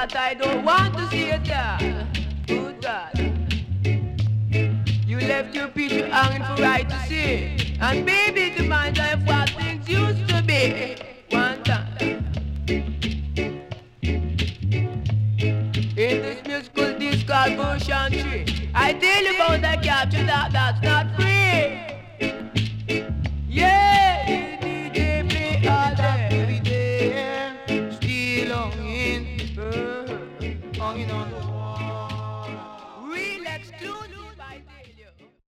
that I don't want to see it there. Good God. You left your picture hanging for right to see. And baby, the mind of what things used to be. One time. In this musical disc called Ocean Tree, I tell you about that capture that's not free. Yeah, the DJ play all day, every day, still hanging on.